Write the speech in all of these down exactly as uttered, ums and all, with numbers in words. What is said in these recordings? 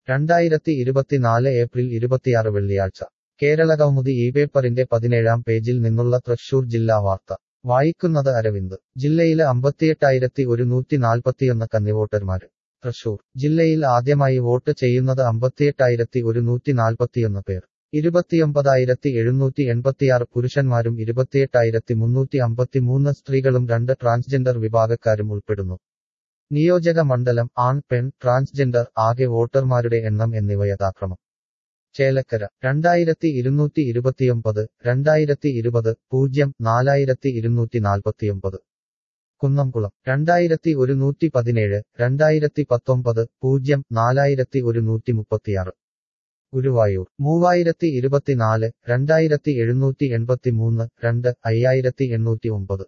രണ്ടായിരത്തി ഇരുപത്തിനാല് ഏപ്രിൽ ഇരുപത്തിയാറ് വെള്ളിയാഴ്ച കേരളകൗമുദി ഈ പേപ്പറിന്റെ പതിനേഴാം പേജിൽ നിന്നുള്ള തൃശൂർ ജില്ലാ വാർത്ത വായിക്കുന്നത് അരവിന്ദ്. ജില്ലയില് അമ്പത്തിയെട്ടായിരത്തി ഒരുന്നൂറ്റി നാൽപ്പത്തിയൊന്ന് കന്നിവോട്ടർമാര്. തൃശൂർ ജില്ലയിൽ ആദ്യമായി വോട്ട് ചെയ്യുന്നത് അമ്പത്തിയെട്ടായിരത്തി ഒരുന്നൂറ്റി നാൽപ്പത്തിയൊന്ന് പേർ. ഇരുപത്തിയൊമ്പതായിരത്തി എഴുന്നൂറ്റി എൺപത്തിയാറ് പുരുഷന്മാരും ഇരുപത്തിയെട്ടായിരത്തി മുന്നൂറ്റി അമ്പത്തിമൂന്ന് സ്ത്രീകളും രണ്ട് ട്രാൻസ്ജെൻഡർ വിഭാഗക്കാരും ഉൾപ്പെടുന്നു. നിയോജക മണ്ഡലം, ആൺ പെൺ, ട്രാൻസ്ജെൻഡർ, ആകെ വോട്ടർമാരുടെ എണ്ണം എന്നിവ യഥാക്രമം. ചേലക്കര രണ്ടായിരത്തി ഇരുന്നൂറ്റി ഇരുപത്തിയൊമ്പത്, രണ്ടായിരത്തി ഇരുപത്, പൂജ്യം, നാലായിരത്തി ഇരുന്നൂറ്റി നാൽപ്പത്തിയൊമ്പത്. കുന്നംകുളം രണ്ടായിരത്തി ഒരുന്നൂറ്റി പതിനേഴ്, രണ്ടായിരത്തി പത്തൊമ്പത്, പൂജ്യം, നാലായിരത്തി ഒരുന്നൂറ്റി മുപ്പത്തിയാറ്. ഗുരുവായൂർ മൂവായിരത്തി ഇരുപത്തിനാല്, രണ്ടായിരത്തി എഴുന്നൂറ്റി എൺപത്തിമൂന്ന്, രണ്ട്, അയ്യായിരത്തി എണ്ണൂറ്റി ഒമ്പത്.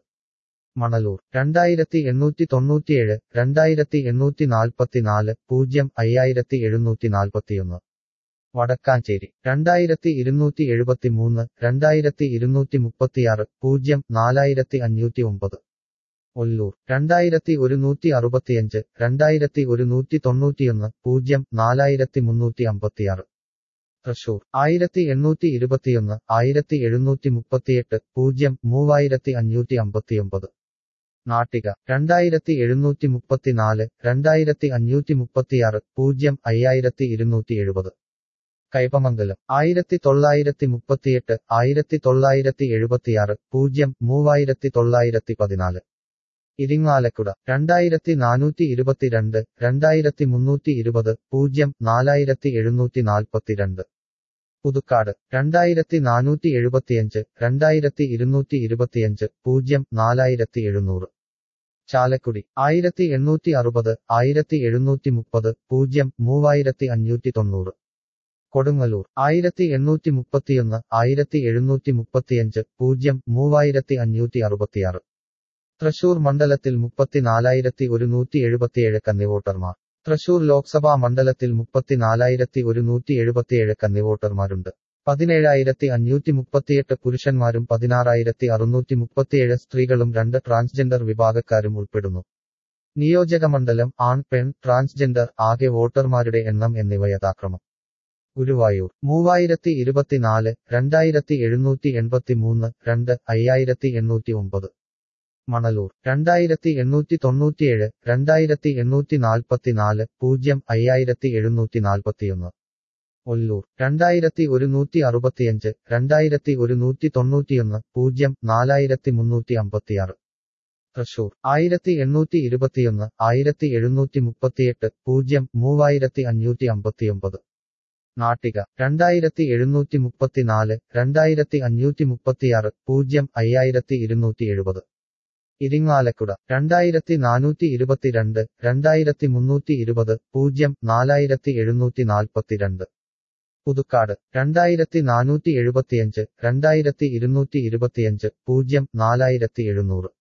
മണലൂർ രണ്ടായിരത്തി എണ്ണൂറ്റി തൊണ്ണൂറ്റിയേഴ്, രണ്ടായിരത്തി എണ്ണൂറ്റി നാൽപ്പത്തിനാല്, പൂജ്യം, അയ്യായിരത്തി എഴുന്നൂറ്റി നാൽപ്പത്തിയൊന്ന്. വടക്കാഞ്ചേരി രണ്ടായിരത്തി ഇരുന്നൂറ്റി എഴുപത്തിമൂന്ന്, രണ്ടായിരത്തി ഇരുന്നൂറ്റി മുപ്പത്തിയാറ്, പൂജ്യം, നാലായിരത്തി അഞ്ഞൂറ്റി ഒമ്പത്. ഒല്ലൂർ രണ്ടായിരത്തി ഒരുന്നൂറ്റി അറുപത്തിയഞ്ച്, രണ്ടായിരത്തി ഒരുന്നൂറ്റി തൊണ്ണൂറ്റിയൊന്ന്, പൂജ്യം, നാലായിരത്തി മുന്നൂറ്റി അമ്പത്തിയാറ്. തൃശൂർ ആയിരത്തി എണ്ണൂറ്റി ഇരുപത്തിയൊന്ന്, ആയിരത്തി എഴുന്നൂറ്റി മുപ്പത്തിയെട്ട്, പൂജ്യം, മൂവായിരത്തി അഞ്ഞൂറ്റി അമ്പത്തിയൊമ്പത്. നാട്ടിക രണ്ടായിരത്തി എഴുന്നൂറ്റി മുപ്പത്തിനാല്, രണ്ടായിരത്തി അഞ്ഞൂറ്റി മുപ്പത്തിയാറ്, പൂജ്യം, അയ്യായിരത്തി ഇരുന്നൂറ്റി എഴുപത്. കൈപ്പമംഗലം ആയിരത്തി തൊള്ളായിരത്തി മുപ്പത്തിയെട്ട്, ആയിരത്തി തൊള്ളായിരത്തി എഴുപത്തിയാറ്, പൂജ്യം, മൂവായിരത്തി തൊള്ളായിരത്തി പതിനാല്. ഇരിങ്ങാലക്കുട രണ്ടായിരത്തി നാനൂറ്റി ഇരുപത്തിരണ്ട്, രണ്ടായിരത്തി മുന്നൂറ്റി ഇരുപത്, പൂജ്യം, നാലായിരത്തി എഴുന്നൂറ്റി നാൽപ്പത്തിരണ്ട്. പുതുക്കാട് രണ്ടായിരത്തി നാനൂറ്റി എഴുപത്തിയഞ്ച്, രണ്ടായിരത്തി ഇരുന്നൂറ്റി ഇരുപത്തിയഞ്ച്, പൂജ്യം, നാലായിരത്തി എഴുന്നൂറ്. ചാലക്കുടി ആയിരത്തി എണ്ണൂറ്റി അറുപത്, ആയിരത്തി എഴുന്നൂറ്റി മുപ്പത്, പൂജ്യം, മൂവായിരത്തി അഞ്ഞൂറ്റി തൊണ്ണൂറ്. കൊടുങ്ങല്ലൂർ ആയിരത്തി എണ്ണൂറ്റി മുപ്പത്തിയൊന്ന്, ആയിരത്തി എഴുന്നൂറ്റി മുപ്പത്തിയഞ്ച്, പൂജ്യം, മൂവായിരത്തി അഞ്ഞൂറ്റി അറുപത്തിയാറ്. തൃശൂർ മണ്ഡലത്തിൽ മുപ്പത്തിനാലായിരത്തി ഒരുന്നൂറ്റി എഴുപത്തിയേഴ് കന്നിവോട്ടർമാർ. തൃശൂർ ലോക്സഭാ മണ്ഡലത്തിൽ മുപ്പത്തിനാലായിരത്തി ഒരുന്നൂറ്റി എഴുപത്തിയേഴ് കന്നിവോട്ടർമാരുണ്ട്. പതിനേഴായിരത്തി അഞ്ഞൂറ്റി മുപ്പത്തിയെട്ട് പുരുഷന്മാരും പതിനാറായിരത്തി അറുന്നൂറ്റി മുപ്പത്തിയേഴ് സ്ത്രീകളും രണ്ട് ട്രാൻസ്ജെൻഡർ വിഭാഗക്കാരും ഉൾപ്പെടുന്നു. നിയോജകമണ്ഡലം, ആൺ പെൺ, ട്രാൻസ്ജെൻഡർ, ആകെ വോട്ടർമാരുടെ എണ്ണം എന്നിവ യഥാക്രമം. ഗുരുവായൂർ മൂവായിരത്തി ഇരുപത്തിനാല്, രണ്ടായിരത്തി എഴുന്നൂറ്റി എൺപത്തിമൂന്ന്, രണ്ട്, അയ്യായിരത്തി എണ്ണൂറ്റി ഒമ്പത്. മണലൂർ രണ്ടായിരത്തി എണ്ണൂറ്റി തൊണ്ണൂറ്റിയേഴ്, രണ്ടായിരത്തി എണ്ണൂറ്റി നാൽപ്പത്തിനാല്, പൂജ്യം, അയ്യായിരത്തി എഴുന്നൂറ്റി നാൽപ്പത്തിയൊന്ന്. ഒല്ലൂർ രണ്ടായിരത്തി ഒരുന്നൂറ്റി അറുപത്തിയഞ്ച്, രണ്ടായിരത്തി ഒരുന്നൂറ്റി തൊണ്ണൂറ്റിയൊന്ന്, പൂജ്യം, നാലായിരത്തി മുന്നൂറ്റി അമ്പത്തിയാറ്. തൃശൂർ ആയിരത്തി എണ്ണൂറ്റി ഇരുപത്തിയൊന്ന്, ആയിരത്തി എഴുന്നൂറ്റി മുപ്പത്തിയെട്ട്, പൂജ്യം, മൂവായിരത്തി അഞ്ഞൂറ്റി അമ്പത്തിയൊമ്പത്. നാട്ടിക രണ്ടായിരത്തി എഴുന്നൂറ്റി മുപ്പത്തിനാല്, രണ്ടായിരത്തി അഞ്ഞൂറ്റി മുപ്പത്തിയാറ്, പൂജ്യം, അയ്യായിരത്തി ഇരുന്നൂറ്റി എഴുപത്. ഇരിങ്ങാലക്കുട രണ്ടായിരത്തി നാനൂറ്റി ഇരുപത്തിരണ്ട്, രണ്ടായിരത്തി മുന്നൂറ്റി ഇരുപത്, പൂജ്യം, നാലായിരത്തി എഴുന്നൂറ്റി നാൽപ്പത്തിരണ്ട്. പുതുക്കാട് രണ്ടായിരത്തി നാനൂറ്റി എഴുപത്തിയഞ്ച്, രണ്ടായിരത്തി ഇരുന്നൂറ്റി ഇരുപത്തിയഞ്ച്, പൂജ്യം, നാലായിരത്തി എഴുന്നൂറ്.